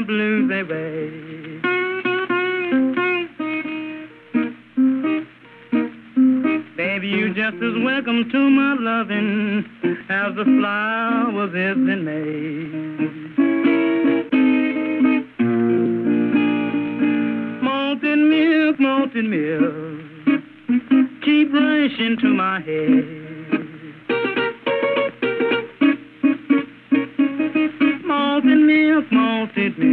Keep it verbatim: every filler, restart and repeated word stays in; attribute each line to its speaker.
Speaker 1: my blues away. Baby, you just as welcome to my loving as the flowers is in May. Malted milk, malted milk, keep rushing to my head. Malted milk, malted milk.